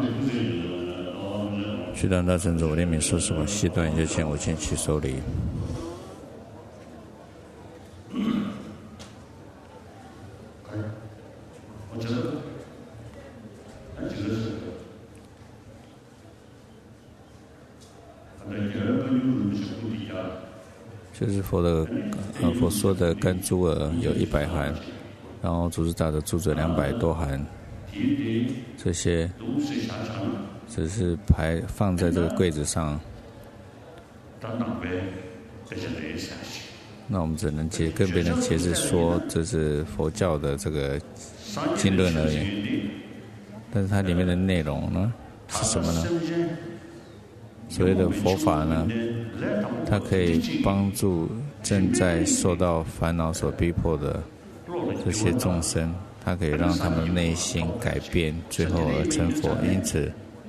须达大圣主，怜悯说实话，悉断一切前无前起受礼。就是佛说的甘珠尔有100函，然后祖师大的注者200多函，这些只是放在这个柜子上。那我们只能跟别人解释说这是佛教的这个经论而已，但是它里面的内容呢是什么呢？所谓的佛法呢，它可以帮助正在受到烦恼所逼迫的这些众生，它可以让他们的内心改变，最后而成佛。因此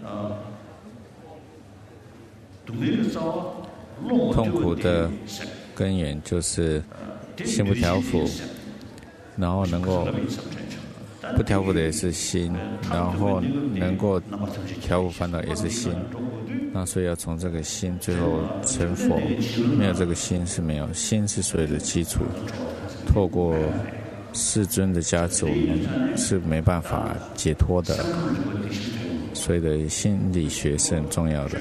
痛苦的根源就是心不调伏，然后能够不调伏的也是心，然后能够调伏烦恼也是心。那所以要从这个心最后成佛，没有这个心是没有，心是所有的基础。透过世尊的加持，我们是没办法解脱的。所以的心理学是很重要的。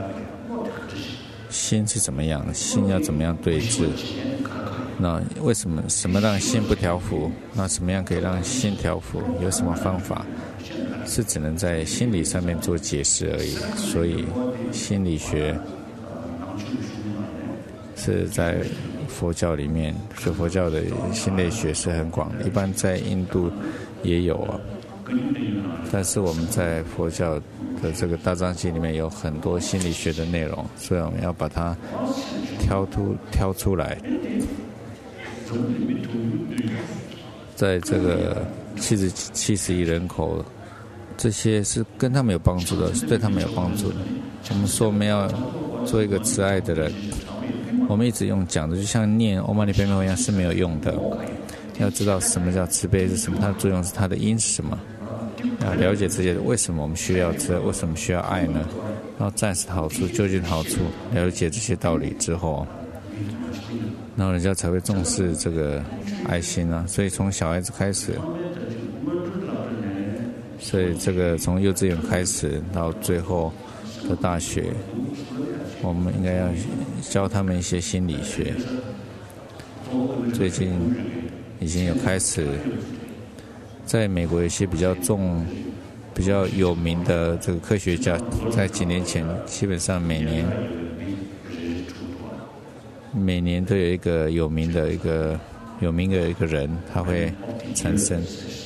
心是怎么样的？心要怎么样对治？那为什么让心不调伏？那什么样可以让心调伏？有什么方法？是只能在心理上面做解释而已。所以心理学是在佛教里面，所以佛教的心理学是很广的，一般在印度也有啊。但是我们在佛教的这个大藏经里面有很多心理学的内容，所以我们要把它挑出来。在这个70亿人口，这些是跟他们有帮助的，是对他们有帮助的。我们说我们要做一个慈爱的人，我们一直用讲的，就像念唵嘛呢叭咪吽一样是没有用的。要知道什么叫慈悲是什么，它的作用是它的因是什么。要了解这些，为什么我们需要慈爱，为什么需要爱呢？然后暂时的好处、究竟的好处，了解这些道理之后，然后人家才会重视这个爱心啊。所以从小孩子开始，所以这个从幼稚园开始到最后的大学，我们应该要教他们一些心理学。最近已经有开始，在美国有些比较有名的这个科学家，在几年前基本上每年都有一个有名的一个人，他会产生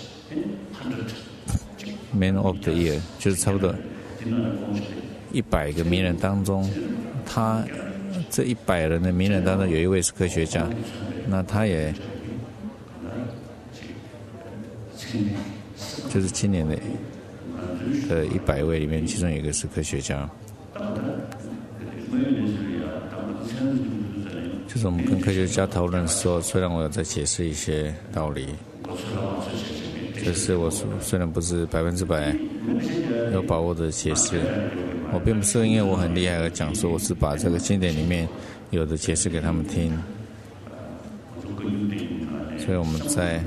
Man of the Year， 就是差不多100个名人当中，他这100人的名人当中有一位是科学家，那他也就是今年的100位里面，其中有一个是科学家。就是我们跟科学家讨论说，虽然我有在解释一些道理，就是我虽然不是100%有把握的解释，我并不是因为我很厉害而讲说，我是把这个经典里面有的解释给他们听。所以我们在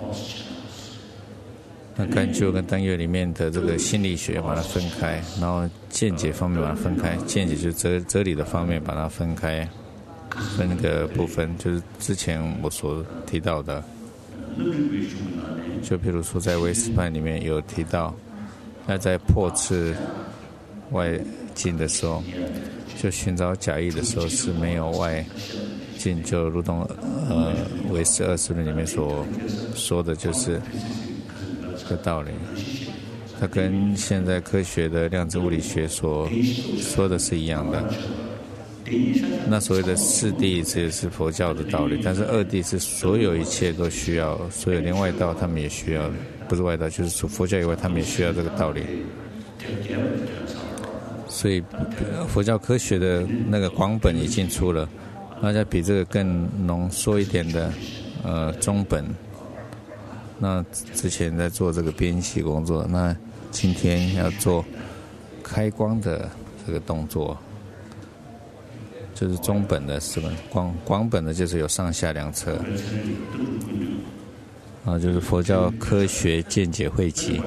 甘灸跟丹月里面的这个心理学把它分开，然后见解方面把它分开，见解就是哲理的方面把它分开，分个部分，就是之前我所提到的，就譬如说在唯识派里面有提到，那在破斥外境的时候，就寻找假意的时候是没有外境，就如同唯识20论里面所说的就是这个道理。它跟现在科学的量子物理学所说的是一样的。那所谓的四谛这也是佛教的道理，但是二谛是所有一切都需要，所有连外道他们也需要，不是外道就是除佛教以外他们也需要这个道理。所以佛教科学的那个广本已经出了，大家比这个更浓缩一点的中本。那之前在做这个编辑工作，那今天要做开光的这个动作，就是中本的是吧？广本的就是有上下两侧，就是佛教科学见解汇集。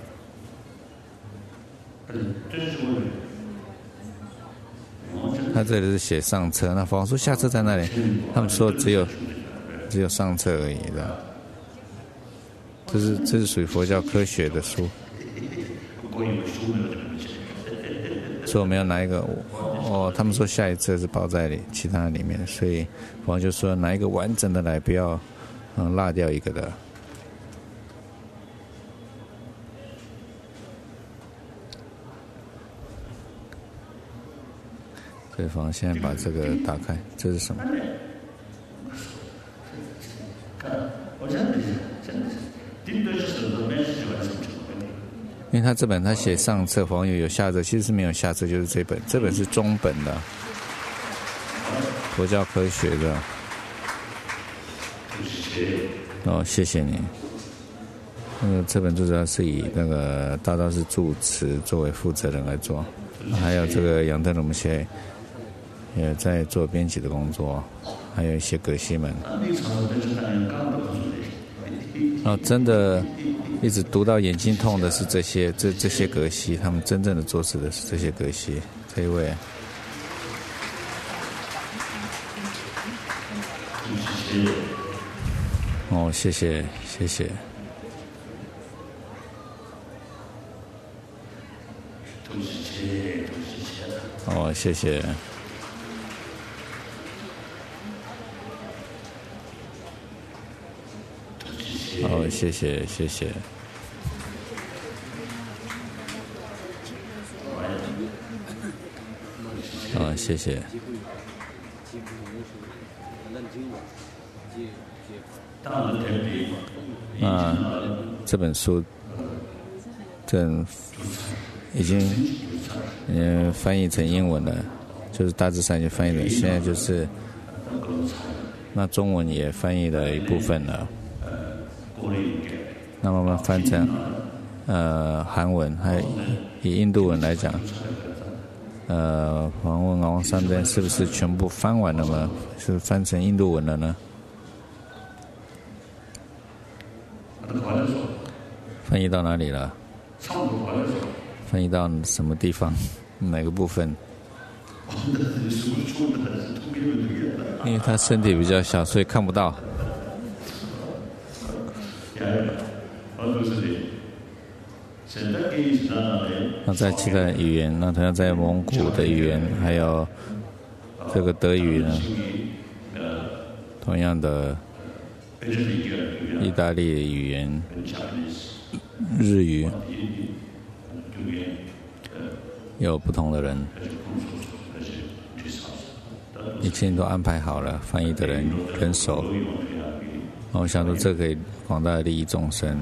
他这里是写上册，那佛说下册在那里？他们说只有上册而已的。这是属于佛教科学的书，所以我们要拿一个他们说下一册是包在其他里面，所以佛就说拿一个完整的来，不要落掉一个的。所以佛现在把这个打开，这是什么？因为他这本他写上册，佛有下册，其实是没有下册，就是这本是中本的佛教科学的。谢谢你。这本主要是以那个大道寺住持作为负责人来做，还有这个杨登龙些也在做编辑的工作，还有一些阁西们。真的一直读到眼睛痛的是这些阁西，他们真正的做事的是这些阁西。这一位，谢谢。谢谢。谢谢。谢谢。这本书已经翻译成英文了，就是大致上就翻译了，现在就是那中文也翻译了一部分了，那慢慢翻成韩文，还以印度文来讲，访问王三边是不是全部翻完了吗？是翻成印度文了呢？翻译到哪里了？翻译到什么地方？哪个部分？因为他身体比较小，所以看不到。那在其他语言，那同样在蒙古的语言，还有这个德语呢，同样的意大利的语言、日语，有不同的人，一切都安排好了，翻译的人、人手。我想说，这可以广大的利益众生。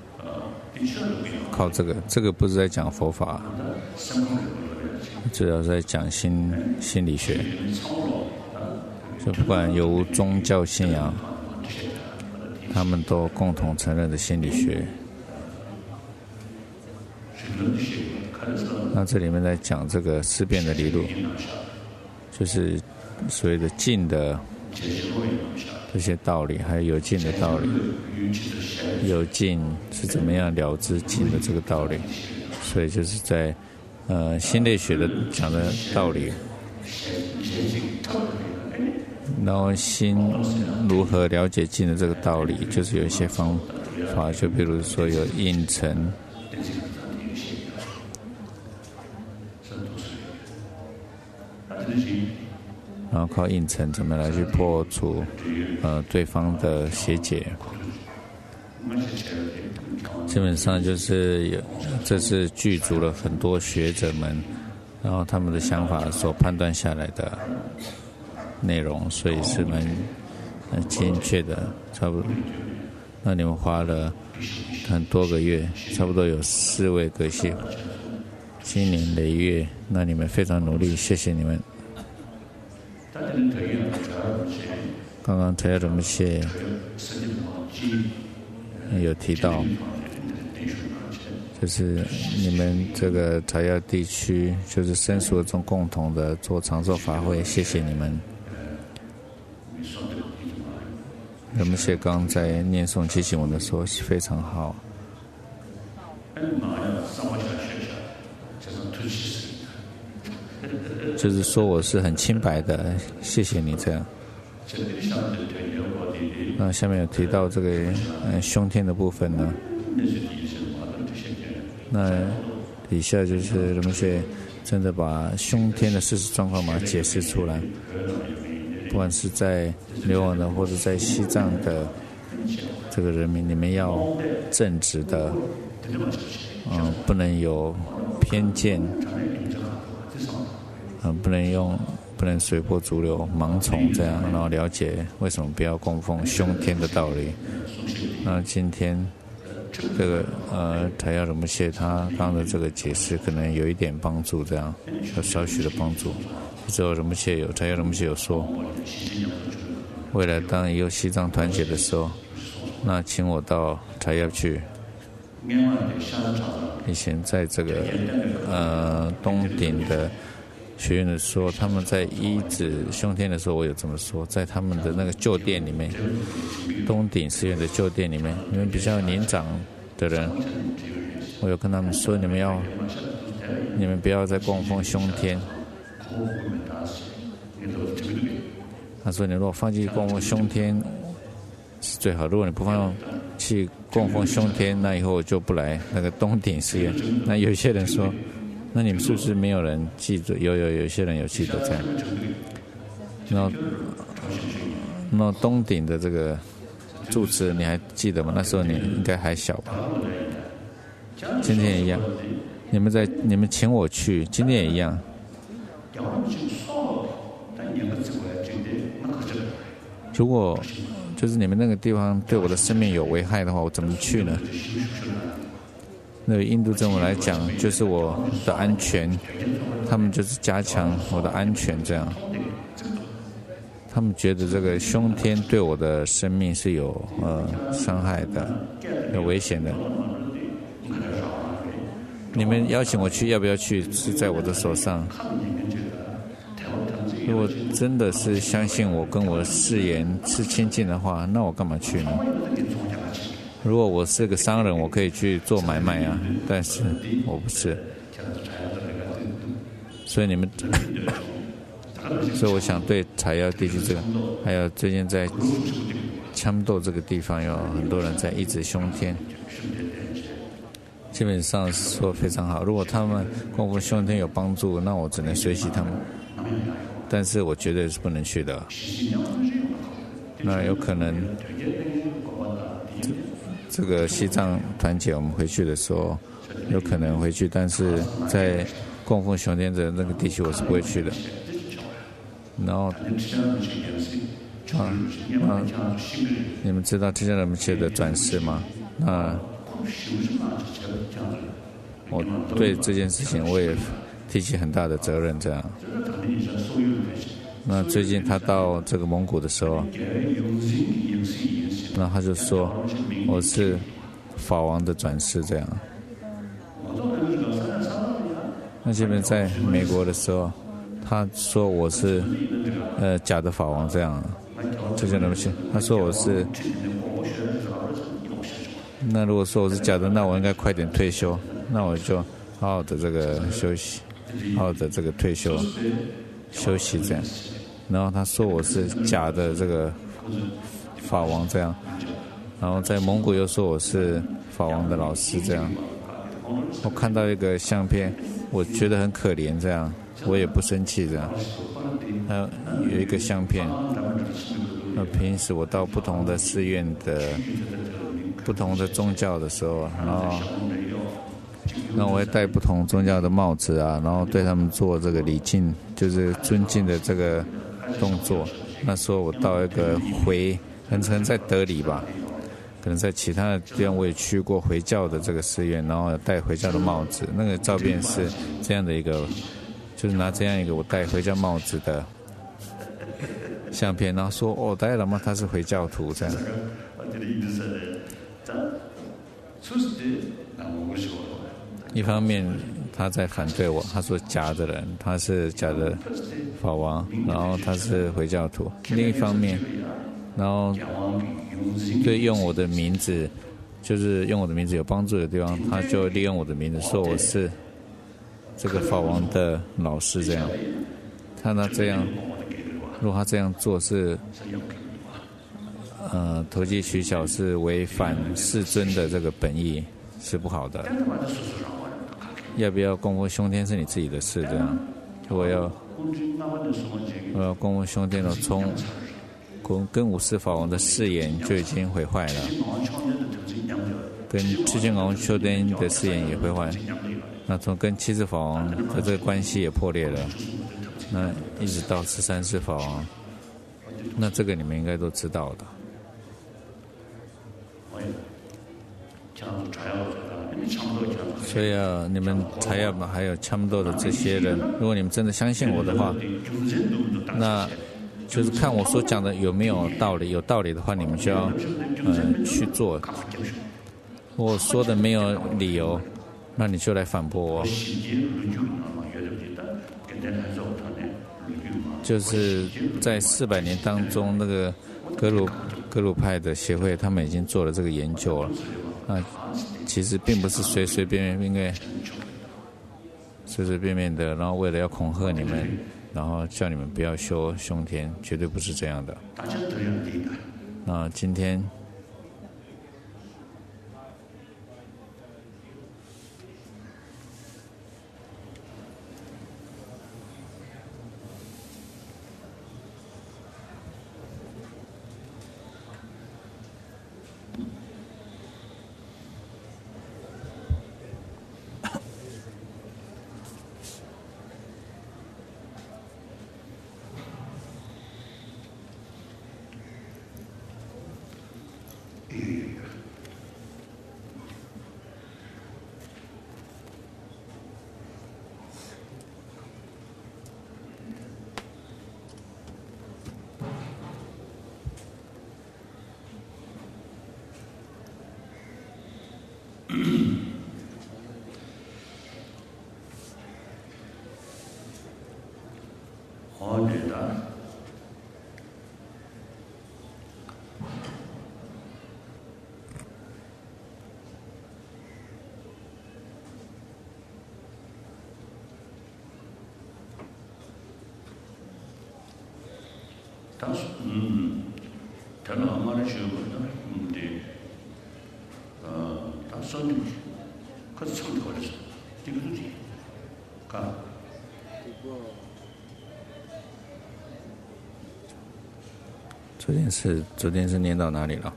靠这个不是在讲佛法，主要是在讲心理学。就不管有无宗教信仰，他们都共同承认的心理学。那这里面在讲这个思辨的理路，就是所谓的静的这些道理，还有有静的道理。有静是怎么样了知静的这个道理，所以就是在心类学的讲的道理，然后心如何了解静的这个道理，就是有一些方法，就比如说有应成，然后靠应成怎么来去破除对方的邪解。基本上就是这是具足了很多学者们，然后他们的想法所判断下来的内容，所以是蛮精确的，差不多。那你们花了很多个月，差不多有4位阁西，经年累月，那你们非常努力，谢谢你们。刚刚提到怎么写，有提到， 就是你们这个茶药地区，就是申诉中共同的做长寿法会，谢谢你们。我们谢刚在念诵祈请文的时候非常好。就是说我是很清白的，谢谢你这样。那下面有提到这个凶天的部分呢，那底下就是人们去真的把凶天的事实状况把它解释出来，不管是在流亡的或者在西藏的这个人民，你们要正直的，不能有偏见，不能随波逐流、盲从这样，然后了解为什么不要供奉凶天的道理。那今天这个塔亚鲁木谢他刚的这个解释可能有一点帮助，这样有少许的帮助。之后塔亚鲁木谢有说，未来当以后西藏团结的时候，那请我到塔亚去。以前在这个东顶的学院的时候，他们在医治凶天的时候，我有这么说，在他们的那个旧店里面，东顶寺院的旧店里面，你们比较年长的人，我有跟他们说，你们不要再供奉凶天。他说，你如果放弃供奉凶天是最好，如果你不放弃供奉凶天，那以后我就不来那个东顶寺院。那有些人说，那你们是不是没有人记得？有些人有记得这样。那东顶的这个住持你还记得吗？那时候你应该还小吧。今天也一样，你们请我去，今天也一样。如果就是你们那个地方对我的生命有危害的话，我怎么去呢？对印度政府来讲，就是我的安全，他们就是加强我的安全，这样。他们觉得这个凶天对我的生命是有伤害的，有危险的。你们邀请我去，要不要去是在我的手上。如果真的是相信我跟我的誓言是亲近的话，那我干嘛去呢？如果我是个商人，我可以去做买卖啊，但是我不是。所以所以我想对采药地区这个，还有最近在枪斗这个地方，有很多人在一直凶天，基本上说非常好。如果他们供奉凶天有帮助，那我只能学习他们，但是我绝对是不能去的。那有可能这个西藏团结我们回去的时候有可能回去，但是在供奉凶天的那个地区我是不会去的。然后你们知道提迦拉姆切的转世吗？那我对这件事情我也提起很大的责任，这样。那最近他到这个蒙古的时候，那他就说我是法王的转世，这样。那这边在美国的时候，他说我是假的法王，这样。这些东西，他说我是。那如果说我是假的，那我应该快点退休，那我就好好的这个休息，好好的这个退休休息这样。然后他说我是假的这个法王这样，然后在蒙古又说我是法王的老师这样。我看到一个相片，我觉得很可怜这样，我也不生气这样。还有一个相片，平时我到不同的寺院的不同的宗教的时候，然后我会戴不同宗教的帽子啊，然后对他们做这个礼敬，就是尊敬的这个动作。那时候我到一个可能在德里吧，可能在其他的地方我也去过回教的这个寺院，然后戴回教的帽子。那个照片是这样的一个，就是拿这样一个我戴回教帽子的相片，然后说达赖喇嘛他是回教徒这样。 一方面他在反对我，他说假的人，他是假的法王，然后他是回教徒。另一方面，然后对用我的名字，就是用我的名字有帮助的地方，他就利用我的名字说我是这个法王的老师，这样。他这样，如果他这样做是投机取巧，是违反世尊的这个本意，是不好的。要不要供奉凶天是你自己的事，这样。我要供奉凶天了，从跟五世法王的誓言就已经毁坏了，跟智见王修天的誓言也毁坏，那从跟七世法王的这个关系也破裂了，那一直到13世法王，那这个你们应该都知道的。所以你们才要还有差不多的这些人，如果你们真的相信我的话，那就是看我所讲的有没有道理。有道理的话，你们就要去做。我说的没有理由，那你就来反驳我。就是在400年当中，那个格鲁派的协会，他们已经做了这个研究了。其实并不是随随便便，因为随随便便的，然后为了要恐吓你们，然后叫你们不要修凶天，绝对不是这样的。那今天昨天是念到哪里了？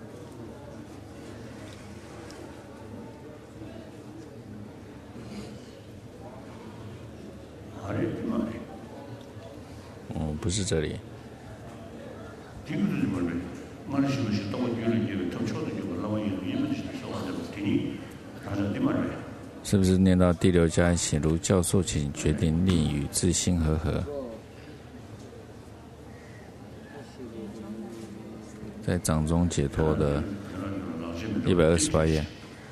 不是这里。是不是念到第6家显如教授请决定令与自心和合？在掌中解脱的128页。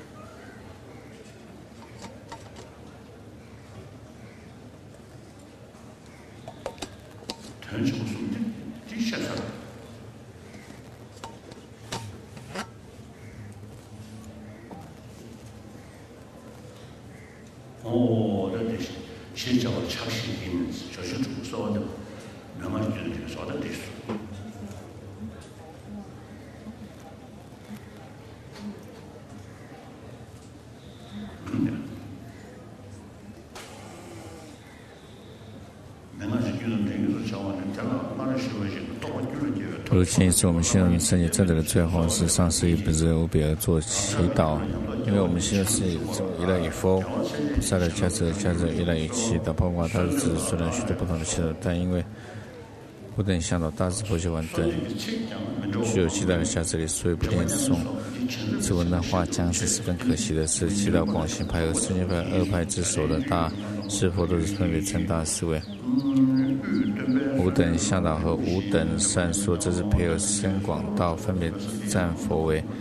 如今是我们信任圣洁正德的最后是上师以本质无比而做祈祷，因为我们信任是依赖于佛菩萨的加持依赖于祈祷，包括他的子虽然许多不同的祈祷，但因为不等向导大智波切丸等具有极大的加持力，所以不念诵此文的话，将是十分可惜的事。祈祷广行派和顺觉派2派之首的大师佛都是分别称大师为五等向导和五等善说，这是配合深广道分别赞佛为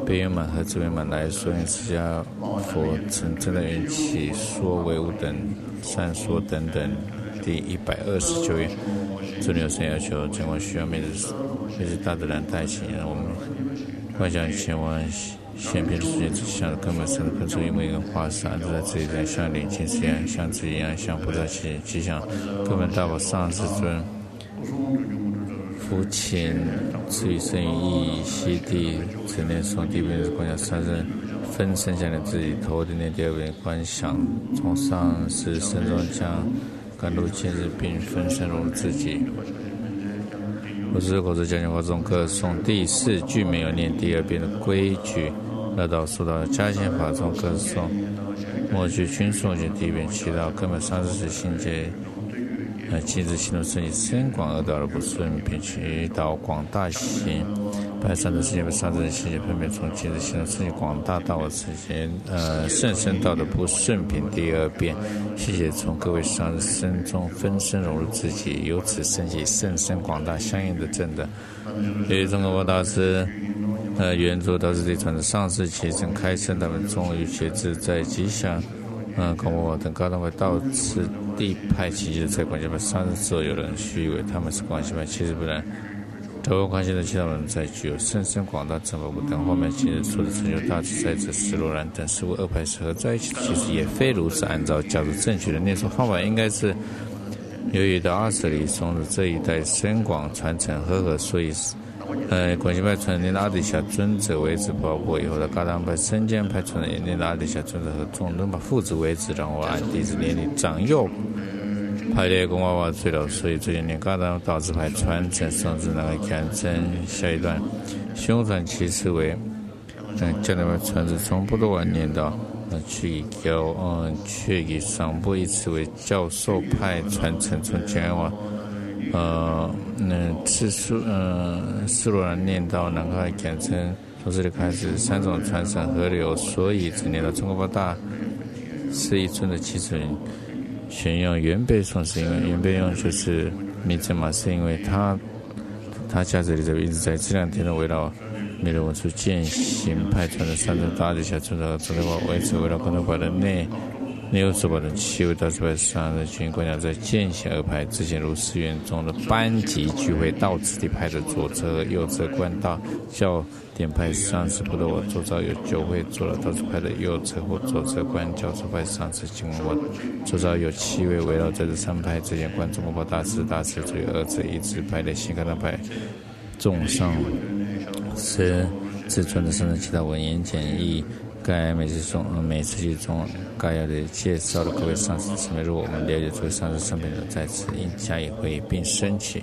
悲圆满和智圆满来说，因释迦佛曾真的缘起说为无等善说等等。第129页，这里有神要求，尽管需要每日大自然带起，让我们幻想前往现片的世界之下的根本上的喷出一模一个化石，安置在自己的像灵性一样，像自己一样，像菩萨吉祥根本大宝上师尊。福请赐予生于意悉地只念诵第一遍是观想三身分身下来自己头的念第二遍观想，从上师身中将甘露今日并分身融入自己。我是口子讲讲话中歌颂第4句没有念第二遍的规矩，来到说到加减法中歌颂末句均诵经第一遍祈祷根本上师心界今日行动顺利深广而道而不顺，并祈祷广大行拜上的世界被上师心界分别从今日行动顺利广大到我之间甚深道的不顺品第二遍，谢谢从各位上师身中分身融入自己，由此升起甚深广大相应的正德。由于中国大师原作道师地传的上师其正开示，他们终于节制在吉祥孔我等高等为道次第派其实在关系派上师之后，有人虚以为他们是关系派，其实不然。德国关系的其他人在具有深深广大正法不等后面今日说的成就大自在者斯罗兰等事物二派是合在一起的，其实也非如此。按照较正确的念诵方法，应该是由于到20里中的这一代深广传承和所以关系派传念的阿底峡尊者为止，包括以后的噶当派深间派传人念的阿底峡尊者和众敦把父子为止，然后按弟子年龄长幼排列公娃娃最了，所以最近念噶当道之派传承甚至能够看真下一段凶传其次为将来传承从不多晚念到去以上部以此为教授派传承从前往斯罗兰念到南开简称从这里开始3种传承河流，所以只念到中国大是一尊的基准选用原背诵，是因为原背用就是密证嘛，是因为他家这里这个一直在这2天的围绕弥勒文殊践行派传的3种大底下尊者和宗德法维持围绕功德法的内有所保证7位大师派上的军官长在践行2派之前如寺院中的班级聚会，道次第派的左侧和右侧官道教典派上师不得我周遭有9位做了道次派的右侧或左侧官教授派上师经我周遭有7位围绕在这3派之间观中国报大师左右2侧一支派的新噶当派众上师自传的圣人其他文言简易该每次集中该要的介绍的各位上师姊妹，如果我们了解这位上师生平的在此应加以回忆并升起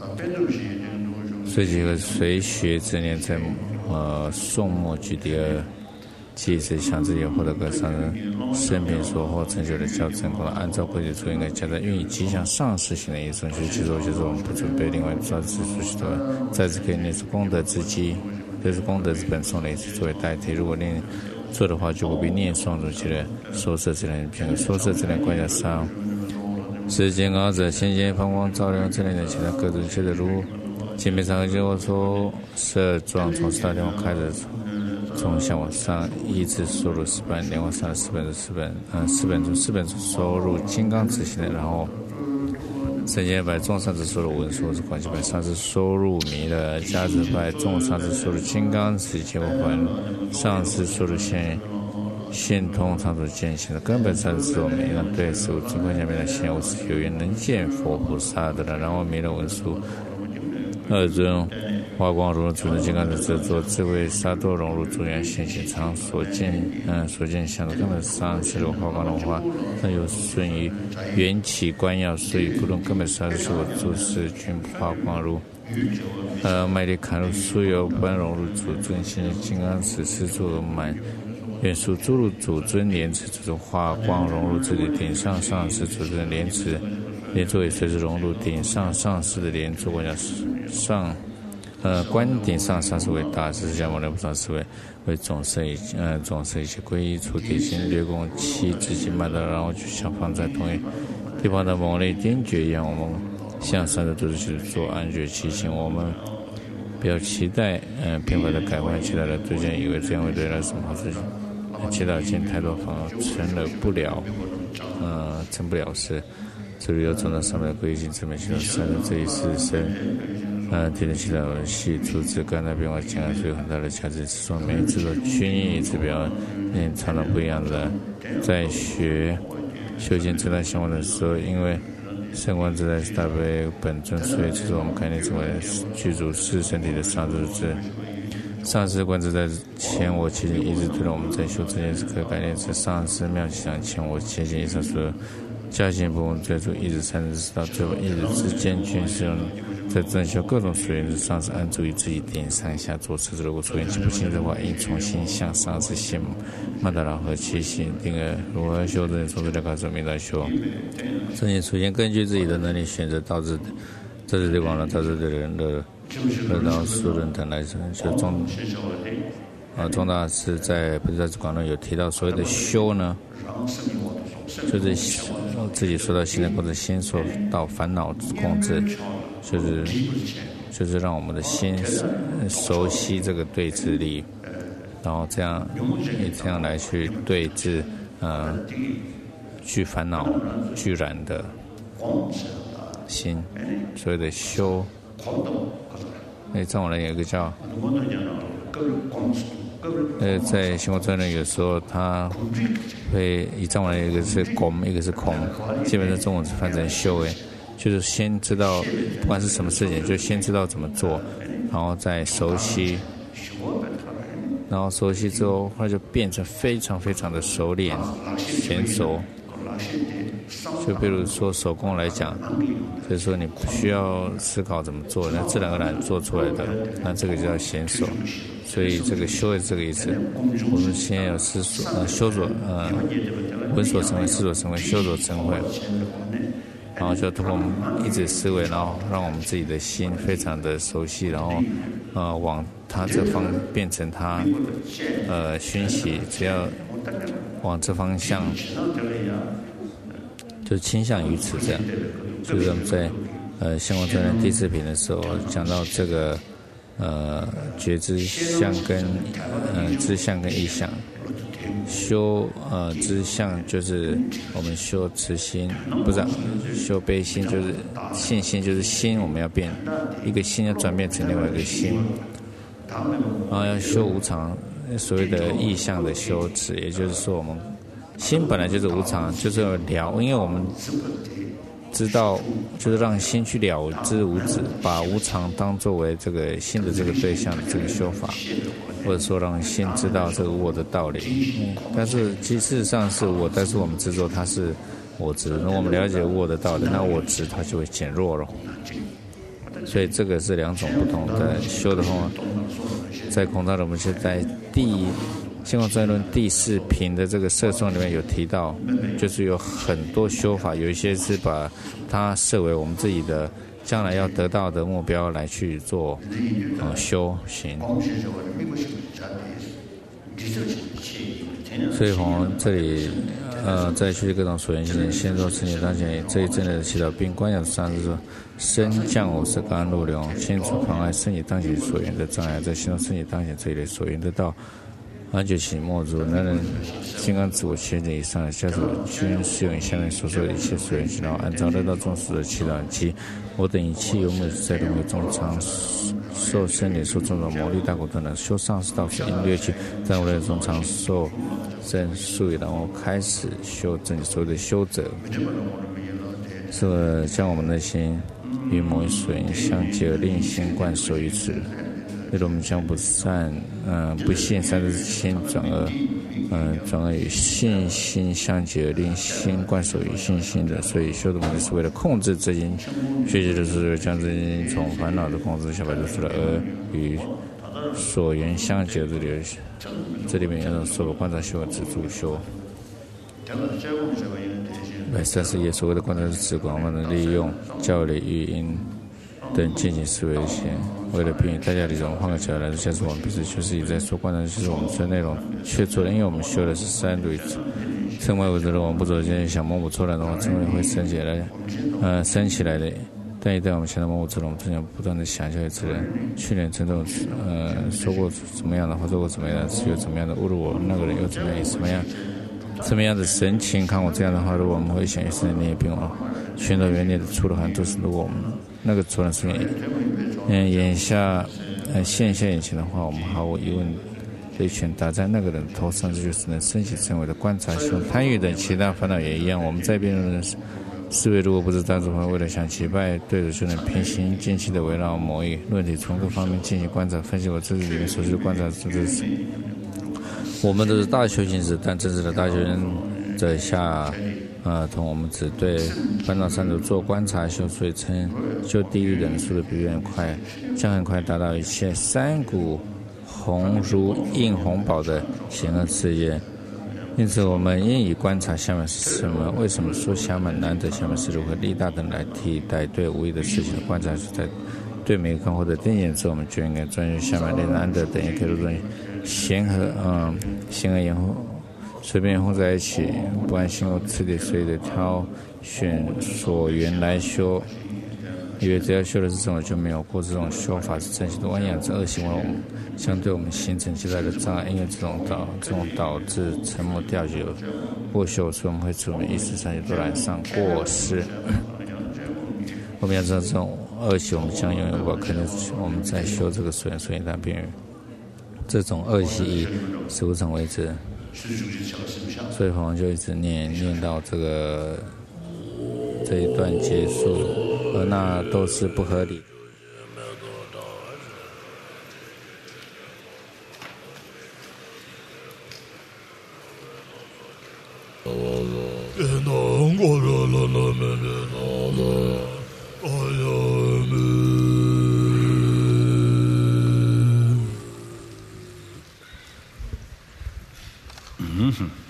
随即和随学之念在宋末句第2即是想自己获得各上师生平所获成就的较正功，按照规矩处应该加在运以吉祥上师行的意思去接受，就是我们不准备另外抓指出许多在此可以念出功德之基，这是功德之本诵的意思作为代替，如果念做的话就不必念诵出去了。说摄这类片说摄这类观想上世间高者先见放光照亮这类的其他各种切的如前面上和结果说摄状从4大天王开始从向往上依次收入4本，连往上的4本中收入金刚自性的，然后圣贤派众上师收入文殊是关系派上师收入弥勒，加持派众上师收入金刚自结果环上师收入现通常所见行的根本上师我们应当对事物经观下面的现物是有缘能见佛菩萨的了，然后弥勒文殊2尊花光融入主的金刚的制作智慧沙多融入主缘现行常所见相的根本上是花光融化，它有顺于缘起观要，所以不论根本上是我诸事均花光入卖力砍入所有般融入主尊现金刚持是作满元素诸入主尊莲池这种花光融入自己顶上上师主尊莲池莲座也随之融入顶上上师的莲座观上观顶上上师为大师，释迦牟尼菩萨是为总摄一切皈依处地心略供7至金曼的，然后就像放在同一地方的猛烈钉诀一样，我们向上的都是去做安觉其行，我们不要期待变法的改换，期待的逐渐以为这样会得到什么好事情，祈祷尽太多方成不了事。这里有从那上面的规矩，这边祈祷三的这一世生，天天祈祷系组织干的变化健康，所以很大的价值。说每一次的均益指标，常常不一样的。在修建这段相关的时候，因为圣光自在是大悲本尊，所以这是我们概念成为具足是身体的上师之。上师观自在前我切近，一直推动我们在修这件事，可概念是上师妙吉祥前我切近以上说的加减部分追逐一直3日到最后一日之间，均是用在正修各种所缘之上师按注意自己点上下做次子，如果所缘记不清的话，应重新向上师现曼达拉和七行定额如何修正从这两个生命来修。正念出现，根据自己的能力选择导致这是对广大导致的人的到素人等来生，就中大师在不知道广论有提到所谓的修呢，就是自己说到心的控制，心受到烦恼控制，就是让我们的心熟悉这个对治力，然后这样来去对治具烦恼具染的心，所谓的修。藏文人有一个叫在星光专人有时候他会以藏文人一个是空，一个是空，基本上中文是翻成修，就是先知道不管是什么事情，就先知道怎么做，然后再熟悉，然后熟悉之后，它就变成非常非常的熟练娴熟。就比如说手工来讲，就是说你不需要思考怎么做，那自然而然做出来的，那这个就叫娴熟。所以这个修是这个意思。我们先有思索修所闻所成慧，思所成慧，修所成慧，然后就通过我们一直思维，然后让我们自己的心非常的熟悉，然后往它这方变成它熏习，只要往这方向就倾向于此，这样。就是我们在相关专栏第4品的时候讲到这个觉知相跟知相跟意相。修知相就是我们修慈心，不是修悲心，就是信心，就是心我们要变一个心要转变成另外一个心，然后要修无常，所谓的意相的修持，也就是说我们心本来就是无常，就是要了，因为我们知道就是让心去了知无止，把无常当作为这个心的这个对象的这个修法，或者说让心知道这个我的道理。但是其实事实上是我，但是我们执着它是我执，如果我们了解我的道理，那我执它就会减弱了。所以这个是两种不同的修的方法。在孔大的我们是在星光专论第4品的这个摄颂里面有提到，就是有很多修法，有一些是把它设为我们自己的将来要得到的目标来去做修行。所以从这里再去各种所缘性，先说身体当前这一阵的祈祷，并观想上是说身降我是甘露流，清除妨碍身体当前所缘的障碍，在形容身体当前这一类所缘得到安觉起莫足，能人金刚自我前进以上的下属均适用下面所说的一切所缘行，然后按照得到众生的祈祷及我等一切有目在轮回中常受生理受种种魔力大苦等等修上士道是因略去在无类中常受生术语，然后开始修正所谓的修者，是将我们的心与某一所缘相结而令心观守于此。例如我们将不信三之心转而与信心相结，令心观守于信心的。所以修的目的是为了控制这心，学习的是将这心从烦恼的控制下摆脱出来，而与所缘相结这里，这里面要所有观察修和止住修。130页所谓的观察是指广泛的利用教理语音等进行思维的些，为了便于大家理解，换个角度来说，下次我们彼此就是一直在说观察，其实我们说内容却错了，因为我们修的是三对称为我觉得我们不走进想摸不出来的话，称为会升起来的但一旦我们想到某种，我们就想不断的想象这个去年曾经说过怎么样的话，做过怎么样的事，又怎么样的侮辱我，那个人又怎么样，什么样的神情看我这样的话，如果我们会想一生你也并往寻找原来的出路，好像都是如果我们那个主人是眼下现眼前的话，我们毫无疑问这一拳打在那个人头上，这就是能升起成为的观察性贪欲等其他烦恼也一样。我们在辩论的思维如果不是单纯为了想击败对手，就能平行间隙的围绕某一论题从各方面进行观察分析。我这里面所需的观察就是我们都是大修行者，但真正的大修行者下同我们只对烦恼三毒做观察修，所以称修地狱人速度比别人快，将很快达到一切三股红如映红宝的险恶事业。因此我们应以观察下面是什么，为什么说下面难得，下面是如何力大等来替代对无意的事情的观察，是在对每个看或者定眼之后，我们就应该专注下面的难得等，也可以入闲和言后随便混在一起，不按心后次第随意的挑选所缘来修。因为只要修的是什么，就没有过这种修法是真心的豢养之恶行为，我们相对我们形成极大的障碍。因为这种导致沉默掉举过修，所以我们会使我们意识上都染上过失。我们要知道这种恶习，我们将永远无法肯定我们在修这个所缘但边缘。这种恶习是无常为之，所以我们就一直念到这一段结束，而那都是不合理。 Mm-hmm.